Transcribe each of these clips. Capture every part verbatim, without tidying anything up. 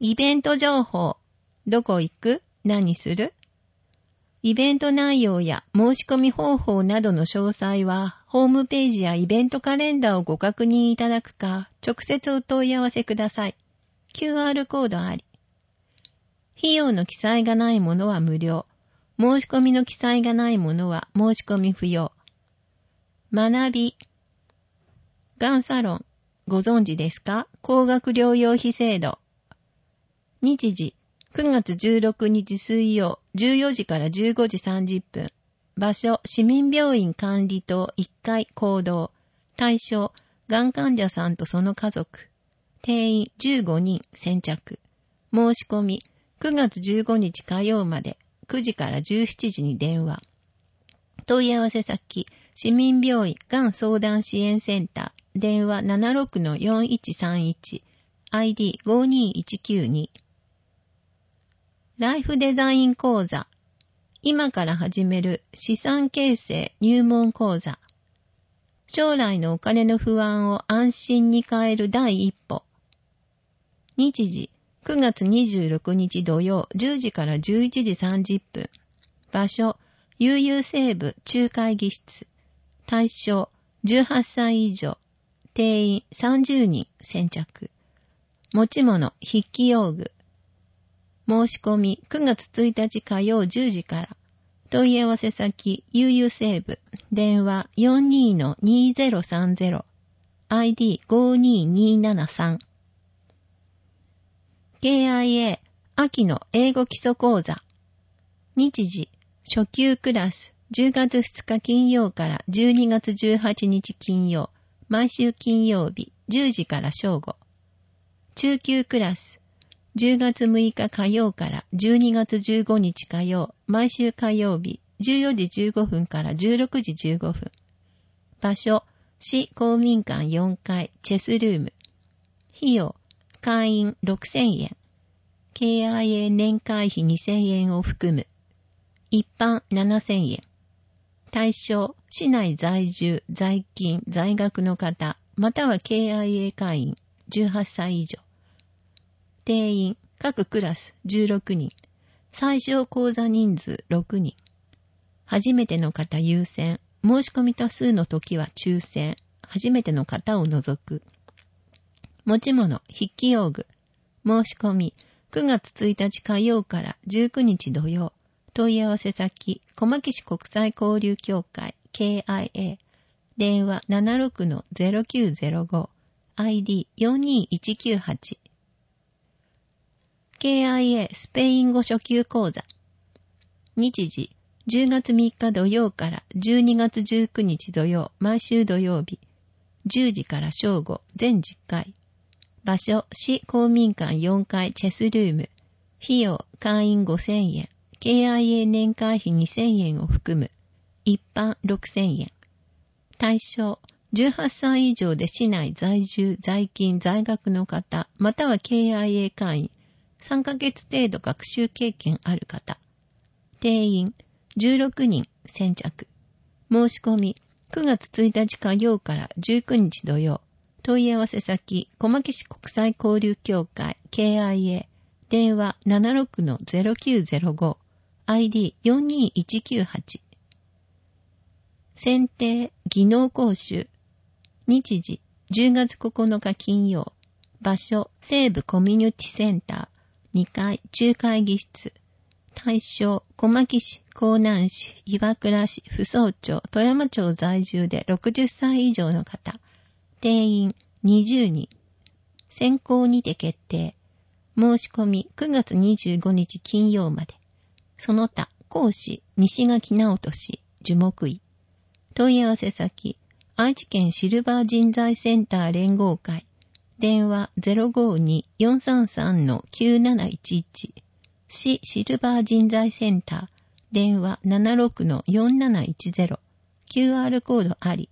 イベント情報。どこ行く？何する？イベント内容や申し込み方法などの詳細は、ホームページやイベントカレンダーをご確認いただくか、直接お問い合わせください。キューアール コードあり。費用の記載がないものは無料。申し込みの記載がないものは申し込み不要。学び。がんサロン。ご存知ですか？高額療養費制度。日時。くがつじゅうろくにち水曜じゅうよじからじゅうごじさんじゅっぷん。場所、市民病院管理棟いっかい講堂。対象、がん患者さんとその家族。定員じゅうごにん先着。申し込み、くがつじゅうごにち火曜までくじからじゅうしちじに電話。問い合わせ先、市民病院がん相談支援センター。電話 ななろくのよんいちさんいち。アイディーごにいちきゅうに。ライフデザイン講座。今から始める資産形成入門講座。将来のお金の不安を安心に変える第一歩。日時、くがつにじゅうろくにち土曜じゅうじからじゅういちじさんじゅっぷん。場所、悠々西部中会議室。対象、じゅうはっさい以上。定員さんじゅうにん先着。持ち物、筆記用具。申し込みくがつついたち火曜じゅうじから。問い合わせ先、悠々西部。電話 よんにのにぜろさんぜろ。アイディーごににななさん。ケーアイエー 秋の英語基礎講座。日時、初級クラスじゅうがつふつか金曜からじゅうにがつじゅうはちにち金曜。毎週金曜日じゅうじから正午。中級クラスじゅうがつむいか火曜からじゅうにがつじゅうごにち火曜。毎週火曜日じゅうよじじゅうごふんからじゅうろくじじゅうごふん。場所、市公民館よんかいチェスルーム。費用、会員ろくせんえん。ケーアイエー 年会費にせんえんを含む。一般ななせんえん。対象、市内在住、在勤、在学の方、または ケーアイエー 会員じゅうはっさい以上。定員、各クラスじゅうろくにん。最小講座人数ろくにん。初めての方優先。申し込み多数の時は抽選。初めての方を除く。持ち物、筆記用具。申し込み、くがつついたち火曜からじゅうくにち土曜。問い合わせ先、小牧市国際交流協会 ケーアイエー。電話 ななろくのぜろきゅうぜろご。アイディーよんにいちきゅうはち。ケーアイエー スペイン語初級講座。日時、じゅうがつみっか土曜からじゅうにがつじゅうくにち土曜、毎週土曜日。じゅうじから正午、全じゅっかい。場所、市公民館よんかいチェスルーム。費用、会員ごせんえん。ケーアイエー 年会費にせんえんを含む。一般ろくせんえん。対象、じゅうはっさい以上で市内在住、在勤、在学の方、または ケーアイエー 会員。さんかげつ程度学習経験ある方。定員じゅうろくにん先着。申し込みくがつついたち火曜からじゅうくにち土曜。問い合わせ先小牧市国際交流協会 ケーアイエー。電話 ななろくのぜろきゅうぜろご。アイディーよんにいちきゅうはち。選定技能講習。日時じゅうがつここのか金曜。場所西部コミュニティセンターにかい中会議室。対象小牧市、江南市、岩倉市、扶桑町、富山町在住でろくじゅっさい以上の方。定員にじゅうにん。選考にて決定。申し込みくがつにじゅうごにち金曜まで。その他講師西垣直人氏樹木医。問い合わせ先愛知県シルバー人材センター連合会。電話 ゼロごによんさんさんのきゅうなないちいち。市シルバー人材センター。電話 ななろくのよんなないちぜろ。キューアール コードあり。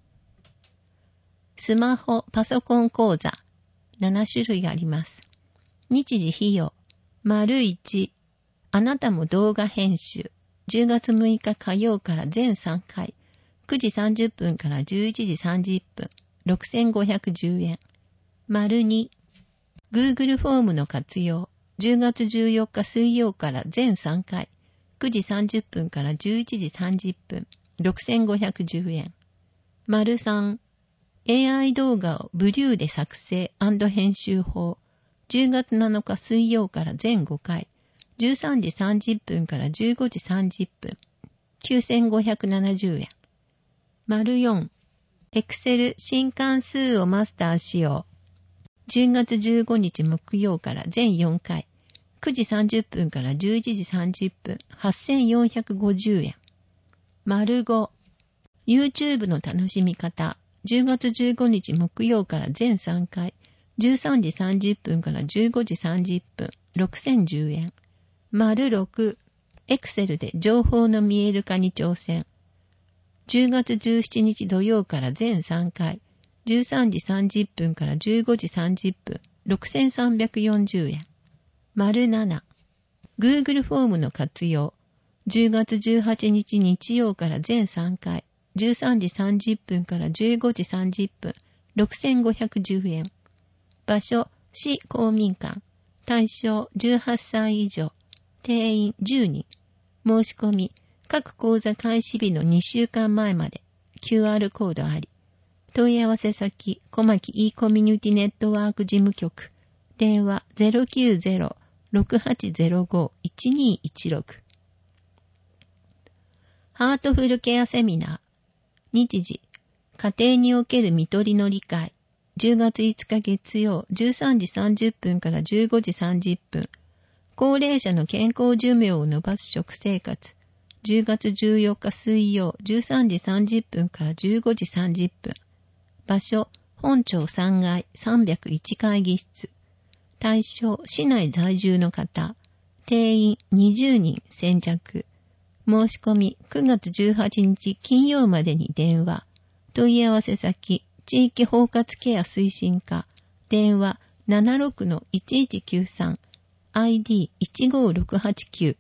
スマホ、パソコン講座。ななしゅるいあります。日時費用。丸いち。あなたも動画編集。じゅうがつむいか火曜から全さんかい。くじさんじゅっぷんからじゅういちじさんじゅっぷん。ろくせんごひゃくじゅうえん。丸に。 Google フォームの活用。じゅうがつじゅうよっか水曜から全さんかい。くじさんじゅっぷんからじゅういちじさんじゅっぷん。ろくせんごひゃくじゅうえん。丸さん。エーアイ 動画をブリューで作成&編集法。じゅうがつなのか水曜から全ごかい。じゅうさんじさんじゅっぷんからじゅうごじさんじゅっぷん。きゅうせんごひゃくななじゅうえん。丸よん。Excel 新関数をマスターしよう。じゅうがつじゅうごにち木曜から全よんかい。くじさんじゅっぷんからじゅういちじさんじゅっぷん。はっせんよんひゃくごじゅうえん。丸ご。YouTube の楽しみ方。じゅうがつじゅうごにち木曜から全さんかい。じゅうさんじさんじゅっぷんからじゅうごじさんじゅっぷん。ろくせんじゅうえん。丸ろく。Excel で情報の見える化に挑戦。じゅうがつじゅうしちにち土曜から全さんかい。じゅうさんじさんじゅっぷんからじゅうごじさんじゅっぷん。ろくせんさんびゃくよんじゅうえん。丸なな。Google フォームの活用。じゅうがつじゅうはちにち日曜から全さんかい。じゅうさんじさんじゅっぷんからじゅうごじさんじゅっぷん。ろくせんごひゃくじゅうえん。場所、市公民館。対象じゅうはっさい以上。定員じゅうにん。申し込み、各講座開始日のにしゅうかんまえまで。キューアール コードあり。問い合わせ先、小牧 e コミュニティネットワーク事務局。電話 ゼロきゅうゼロ ろくはちゼロご いちにいちろく。ハートフルケアセミナー。日時、家庭における看取りの理解。じゅうがついつか月曜、じゅうさんじさんじゅっぷんからじゅうごじさんじゅっぷん。高齢者の健康寿命を伸ばす食生活。じゅうがつじゅうよっか水曜、じゅうさんじさんじゅっぷんからじゅうごじさんじゅっぷん。場所、本町さんがいさんびゃくいち会議室。対象、市内在住の方。定員にじゅうにん先着。申し込みくがつじゅうはちにち金曜までに電話。問い合わせ先、地域包括ケア推進課。電話 ななろくのいちいちきゅうさん。アイディーいちごろくはちきゅう。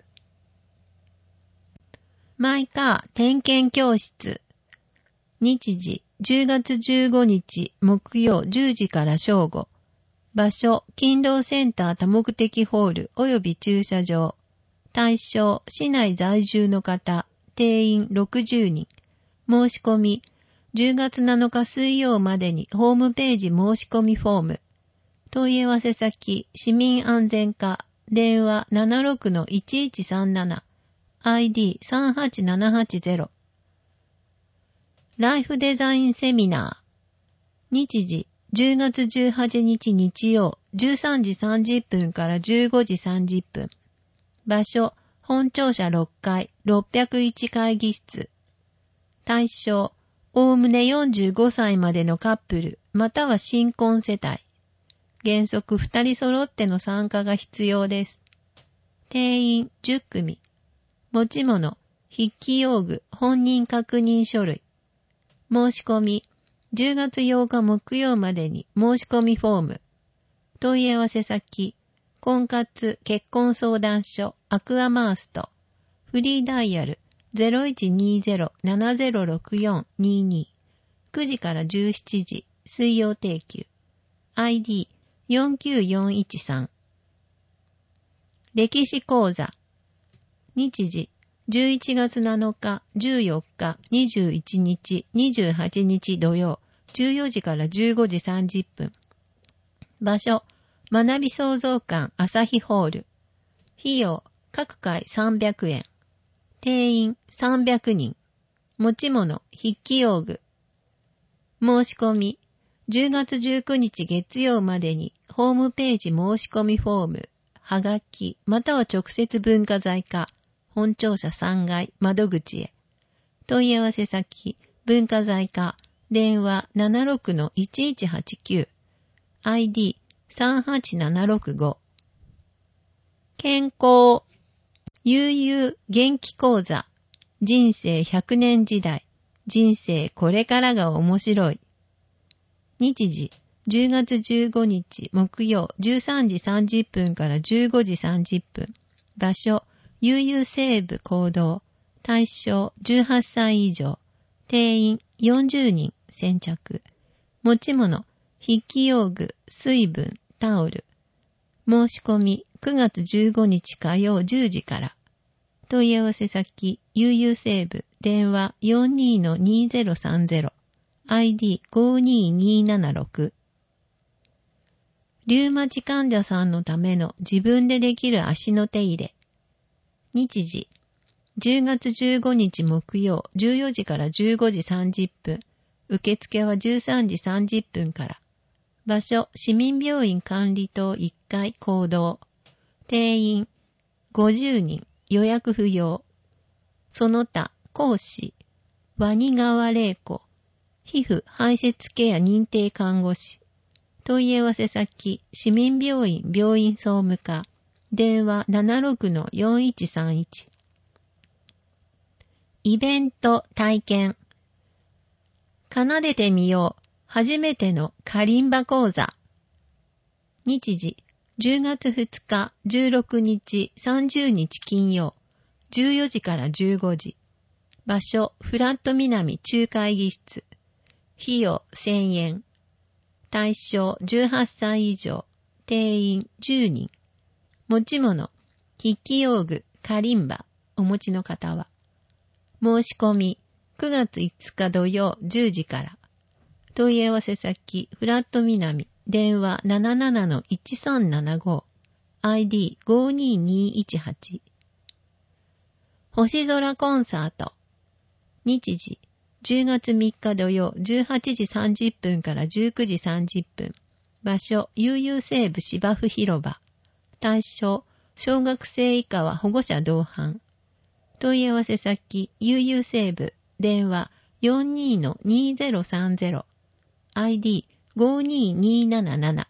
マイカー点検教室。日時、じゅうがつじゅうごにち木曜じゅうじから正午。場所、勤労センター多目的ホール及び駐車場。対象、市内在住の方。定員ろくじゅうにん。申し込み、じゅうがつなのか水曜までにホームページ申し込みフォーム。問い合わせ先、市民安全課。電話 ななろくのいちいちさんなな。アイディーさんはちななはちゼロ。ライフデザインセミナー。日時、じゅうがつじゅうはちにち日曜、じゅうさんじさんじゅっぷんからじゅうごじさんじゅっぷん。場所、本庁舎ろっかい、ろっぴゃくいち会議室。対象、おおむねよんじゅうごさいまでのカップル、または新婚世帯。原則ふたり揃っての参加が必要です。定員じゅっくみ。持ち物、筆記用具、本人確認書類。申し込み、じゅうがつようか木曜までに申し込みフォーム。問い合わせ先、婚活結婚相談所アクアマースト。フリーダイヤル ゼロいちにゼロ ななゼロろくよん にに。くじからじゅうしちじ、水曜定休。アイディーよんきゅうよんいちさん。歴史講座。日時、じゅういちがつなのか、じゅうよっか、にじゅういちにち、にじゅうはちにち土曜、じゅうよじからじゅうごじさんじゅっぷん。場所、学び創造館朝日ホール。費用、各回さんびゃくえん。定員さんびゃくにん。持ち物、筆記用具。申し込み、じゅうがつじゅうくにち月曜までにホームページ申し込みフォーム、はがき、または直接文化財課、本庁舎さんがい窓口へ。問い合わせ先、文化財課、電話 ななろくのいちいちはちきゅう。アイディーさんはちななろくご。健康、悠々元気講座。人生ひゃくねん時代。人生これからが面白い。日時、じゅうがつじゅうごにち木曜じゅうさんじさんじゅっぷんからじゅうごじさんじゅっぷん。場所、悠々西部行動。対象じゅうはっさい以上。定員よんじゅうにん先着。持ち物、筆記用具、水分、タオル。 申し込みくがつじゅうごにち火曜じゅうじから。問い合わせ先、悠々西部、電話 よんにーのにーぜろさんぜろ、アイディーごにーにーななろく。リウマチ患者さんのための自分でできる足の手入れ。日時、じゅうがつじゅうごにち木曜じゅうよじからじゅうごじさんじゅっぷん、受付はじゅうさんじさんじゅっぷんから。場所、市民病院管理棟いっかい講堂。定員、ごじゅうにん、予約不要。その他、講師、ワニ川玲子、皮膚排泄ケア認定看護師。問い合わせ先、市民病院病院総務課。電話 ななろくのよんいちさんいち。イベント体験。奏でてみよう。初めてのカリンバ講座。日時、じゅうがつふつか、じゅうろくにち、さんじゅうにち金曜、じゅうよじからじゅうごじ。場所、フラット南中会議室。費用せんえん。対象じゅうはっさい以上。定員じゅうにん。持ち物、筆記用具、カリンバ、お持ちの方は。申し込み、くがついつか土曜じゅうじから。問い合わせ先、フラット南、電話 ななななのいちさんななご、アイディーごにーにーいちはち。星空コンサート。日時、じゅうがつみっか土曜じゅうはちじさんじゅっぷんからじゅうくじさんじゅっぷん。場所、悠々西部芝生広場。対象、小学生以下は保護者同伴。問い合わせ先、悠々西部、電話 よんにーのにーぜろさんぜろ、アイディーごにーにーなななな。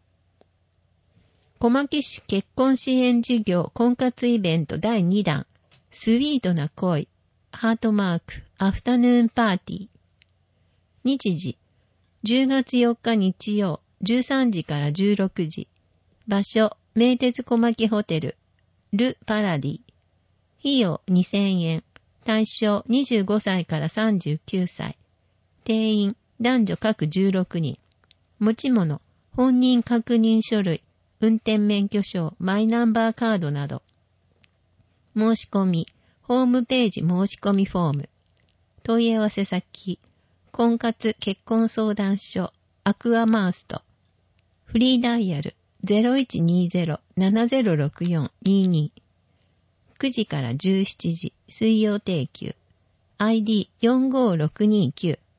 小牧市結婚支援事業婚活イベントだいにだん、スイートな恋、ハートマーク、アフタヌーンパーティー。日時、じゅうがつよっか日曜、じゅうさんじからじゅうろくじ。場所、名鉄小牧ホテル、ル・パラディ。費用にせんえん。対象にじゅうごさいからさんじゅうきゅうさい。定員、男女各じゅうろくにん。持ち物、本人確認書類、運転免許証、マイナンバーカードなど。申し込み、ホームページ申し込みフォーム。問い合わせ先、婚活結婚相談所、アクアマースト。フリーダイヤル ゼロいちにーぜろ ななぜろろくよん にーにー。くじからじゅうしちじ、水曜定休。アイディーよんごろくにきゅう。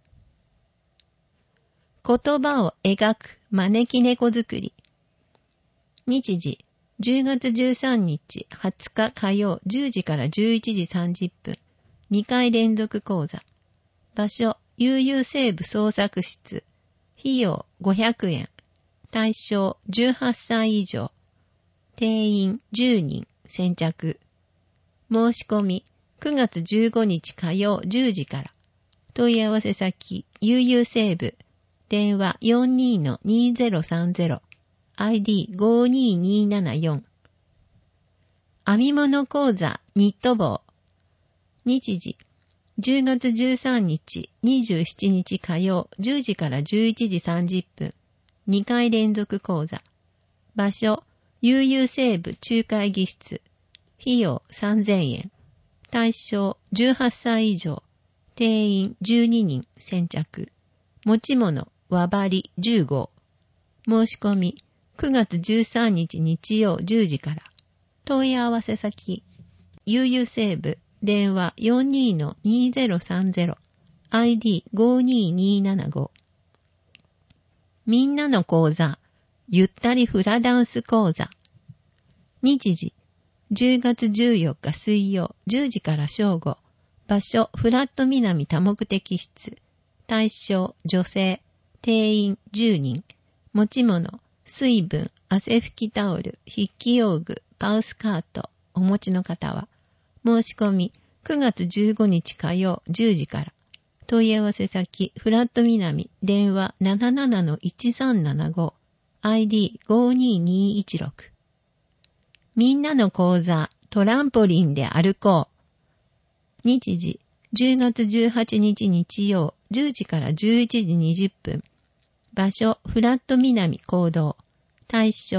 言葉を描く招き猫作り。日時、じゅうがつじゅうさんにちはつか火曜じゅうじからじゅういちじさんじゅっぷん。にかい連続講座。場所、悠々西部創作室。費用ごひゃくえん。対象じゅうはっさい以上。定員じゅうにん。先着。申し込みくがつじゅうごにち火曜じゅうじから。問い合わせ先、悠々西部。電話 よんにーのにーぜろさんぜろ、アイディーごにーにーななよん。編み物講座ニット帽。日時、じゅうがつじゅうさんにち、にじゅうしちにち火曜じゅうじからじゅういちじさんじゅっぷん。にかい連続講座。場所、悠々西部中会議室。費用さんぜんえん。対象じゅうはっさい以上。定員じゅうににん。先着。持ち物和張りじゅうご。申し込みくがつじゅうさんにち日曜じゅうじから。問い合わせ先、悠々西部、電話 よんにーのにーぜろさんぜろ、アイディーごにーにーななご。みんなの講座、ゆったりフラダンス講座。日時、じゅうがつじゅうよっか水曜じゅうじから正午。場所、フラット南多目的室。対象、女性。定員じゅうにん。持ち物、水分、汗拭きタオル、筆記用具、パウスカート。お持ちの方は。申し込みくがつじゅうごにち火曜じゅうじから。問い合わせ先、フラット南、電話 ななななのいちさんななご、アイディーごにーにーいちろく。みんなの講座、トランポリンで歩こう。日時、じゅうがつじゅうはちにち日曜、じゅうじからじゅういちじにじゅっぷん。場所、フラット南講堂。対象、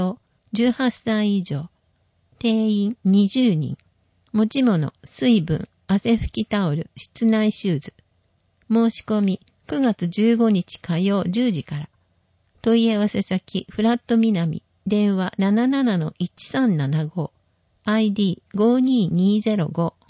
じゅうはっさい以上。定員にじゅうにん。持ち物、水分、汗拭きタオル、室内シューズ。申し込み、くがつじゅうごにち火曜じゅうじから。問い合わせ先、フラット南、電話 ななななのいちさんななご、アイディーごにーにーぜろご。